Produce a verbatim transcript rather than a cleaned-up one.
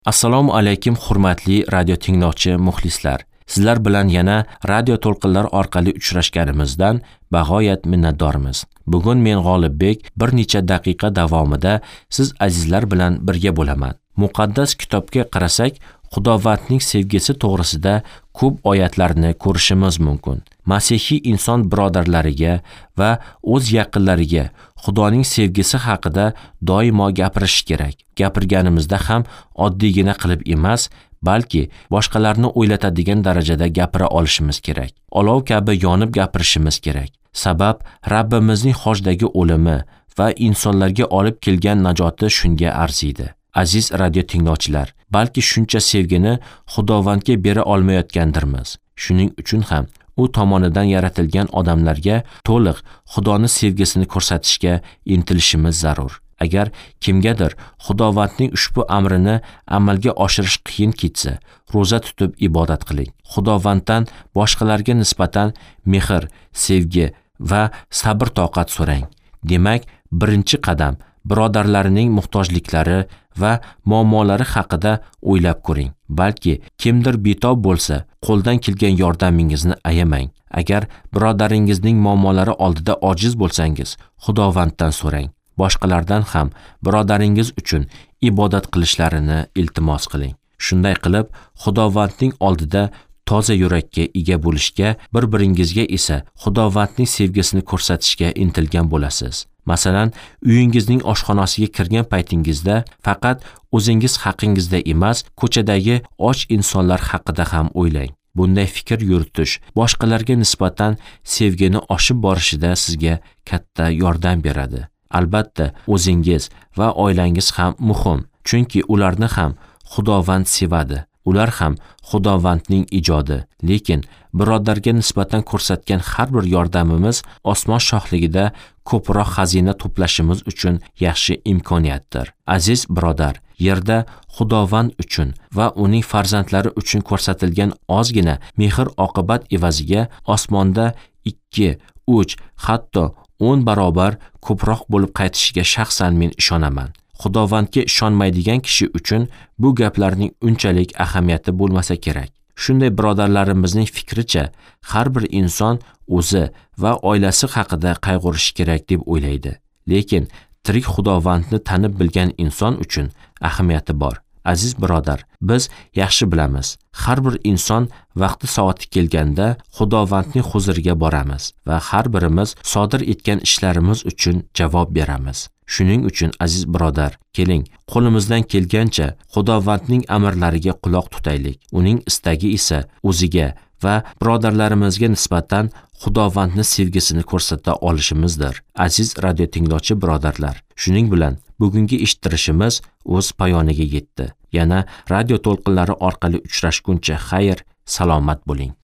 Assalomu alaykum hurmatli radio tinglovchi muxlislar. Sizlar bilan yana radio to'lqinlar orqali uchrashganimizdan bag'oyat minnatdormiz. Bugun men G'olibbek bir necha daqiqa davomida siz azizlar bilan birga bo'laman. Muqaddas kitobga qarasak, Xudovandning sevgisi to'g'risida ko'p oyatlarni ko'rishimiz mumkin. Masihiy inson birodarlariga va o'z yaqinlariga Xudoning sevgisi haqida doimo gapirish kerak. Gapirganimizda ham oddiygina qilib emas, balki boshqalarni o'ylatadigan darajada gapira olishimiz kerak. Olov kabi yonib gapirishimiz kerak. Sabab Rabbimizning xojdagi o'limi va insonlarga olib kelgan najoti shunga arziydi. Aziz radio tinglovchilar, balki shuncha sevgini Xudovandga bera olmayotgandirmiz. Shuning uchun ham u tomonidan yaratilgan odamlarga to'liq Xudoni sevgisini ko'rsatishga intilishimiz zarur. Agar kimgadir Xudovandning ushbu amrini amalga oshirish qiyin ketsa, roza tutib ibodat qiling. Xudovanddan boshqalarga nisbatan mehr, sevgi va sabr-toqat so'rang. Demak, birinchi qadam birodarlarining muhtojliklari va muammolari haqida o'ylab ko'ring. Balki kimdir betob bo'lsa, qo'ldan kelgan yordamingizni ayamang. Agar birodaringizning muammolari oldida ojiz bo'lsangiz, Xudovanddan so'rang. Boshqalardan ham birodaringiz uchun ibodat qilishlarini iltimos qiling. Shunday qilib, Xudovandning oldida toza yurakka ega bo'lishga, bir-biringizga esa Xudovandning sevgisini ko'rsatishga intilgan bo'lasiz. Masalan, uyingizning oshxonasiga kirgan paytingizda faqat o'zingiz haqingizda emas, ko'chadagi och insonlar haqida ham o'ylang. Bunday fikr yuritish boshqalarga nisbatan sevgini oshib borishida sizga katta yordam beradi. Albatta, o'zingiz va oilangiz ham muhim, chunki ularni ham Xudovand sevadi. Ular ham Xudovandning ijodi. Lekin birodarga nisbatan ko'rsatgan har bir yordamimiz osmon shohligida ko'proq xazina to'plashimiz uchun yaxshi imkoniyatdir. Aziz birodar, yerda Xudovand uchun va uning farzandlari uchun ko'rsatilgan ozgina mehr oqibat evaziga osmonda ikki, uch, hatto o'n barobar ko'proq bo'lib qaytishiga shaxsan men ishonaman. Xudovandga ishonmaydigan kishi uchun bu gaplarning unchalik ahamiyati bo'lmasa kerak. Shunday birodarlarimizning fikricha, har bir inson o'zi va oilasi haqida qayg'urishi kerak deb o'ylaydi. Lekin tirik Xudovandni tanib bilgan inson uchun ahamiyati bor. Aziz birodar, biz yaxshi bilamiz. Har bir inson vaqti soati kelganda Xudovandning huzuriga boramiz va har birimiz sodir etgan ishlarimiz uchun javob beramiz. Shuning uchun aziz birodar, keling, qo'limizdan kelgancha Xudovandning amrlariga quloq tutaylik. Uning istagi esa o'ziga va birodarlarimizga nisbatan Xudovandning sevgisini ko'rsata olishimizdir. Aziz radio tinglovchi birodarlar, shuning bilan bugungi eshittirishimiz o'z poyoniga yetdi. Yana radio to'lqinlari orqali uchrashguncha xayr, salomat bo'ling.